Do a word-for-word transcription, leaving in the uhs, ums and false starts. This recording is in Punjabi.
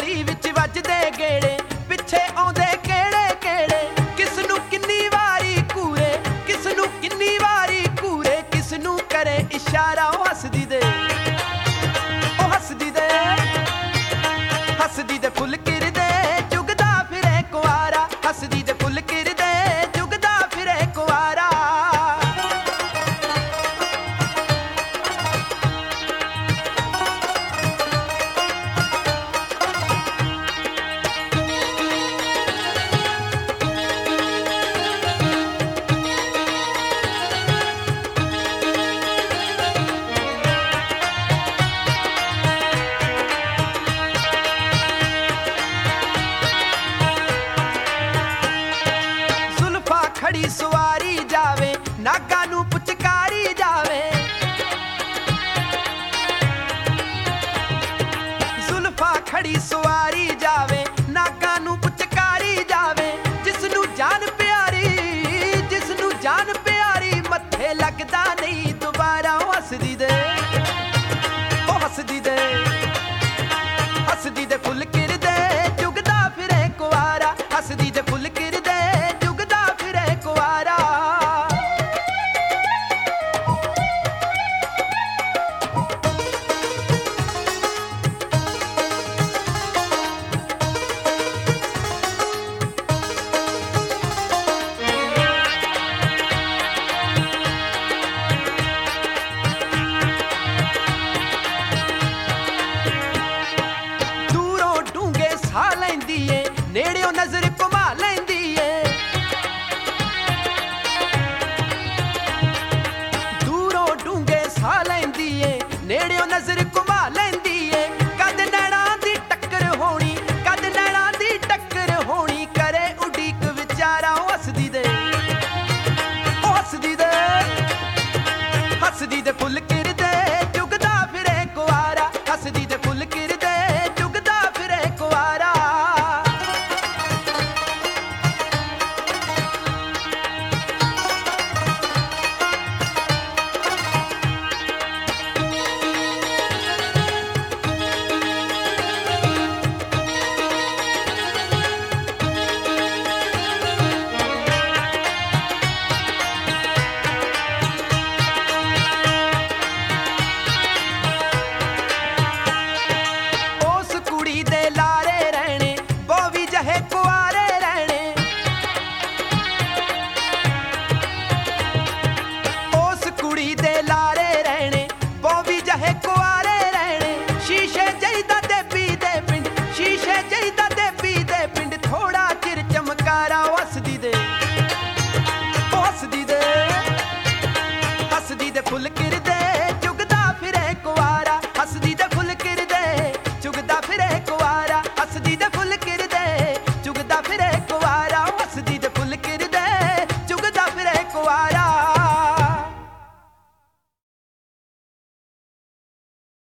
ਗਲੀ ਵਿੱਚ ਵੱਜਦੇ ਗੇੜੇ, ਪਿੱਛੇ ਆਉਂਦੇ ਕਿਹੜੇ ਕਿਹੜੇ। ਕਿਸ ਨੂੰ ਕਿੰਨੀ ਵਾਰੀ ਕੂਰੇ, ਕਿਸ ਨੂੰ ਕਿੰਨੀ ਵਾਰੀ ਕੂਰੇ, ਕਿਸ ਨੂੰ ਕਰੇ ਇਸ਼ਾਰਾ ਉਹ ਹੱਸਦੀ ਦੇ, ਉਹ ਹੱਸਦੀ ਦੇ, ਹੱਸਦੀ ਦੇ ਫੁੱਲ ਕਿਰਦੇ ਚੁਗਦਾ ਫਿਰੇ ਕੁਆਰਾ, ਹੱਸਦੀ ਦੇ ਫੁੱਲ ਕਿਰਦੇ ਚੁਗਦਾ ਫਿਰੇ ਕੁਆਰਾ। ਖੜੀ ਸਵਾਰੀ ਜਾਵੇ, ਨਾਗਾਂ ਨੂੰ ਪੁਚਕਾਰੀ ਜਾਵੇ, ਜ਼ੁਲਫਾਂ ਖੜੀ ਸਵਾਰੀ ਜਾਵੇ, ਨਾਗਾਂ ਨੂੰ ਪੁਚਕਾਰੀ ਜਾਵੇ। ਜਿਸ ਨੂੰ ਜਾਨ ਪਿਆਰੀ, ਜਿਸ ਨੂੰ ਜਾਨ ਪਿਆਰੀ, ਮੱਥੇ ਲੱਗਦਾ ਨਹੀਂ ਦੁਬਾਰਾ ਉਹ ਹੱਸਦੀ ਦੇ, ਉਹ ਹੱਸਦੀ ਦੇ, ਹੱਸਦੀ ਦੇ ਫੁੱਲ ਕਿਰਦੇ ਚੁਗਦਾ ਫਿਰੇ ਕੁਆਰਾ, ਹੱਸਦੀ ਦੇ ਫੁੱਲ ਕਿਰਦੇ ਕੁਆਰਾ। ਦੂਰੋਂ ਡੂੰਘੇ ਸਾਹ ਲੈਂਦੀ ਏ, ਨੇੜਿਓਂ ਨਜ਼ਰ ਘੁਮਾ ਲੈਂਦੀ ਏ, ਨੇੜਿਓਂ ਨਜ਼ਰ ਘੁਮਾ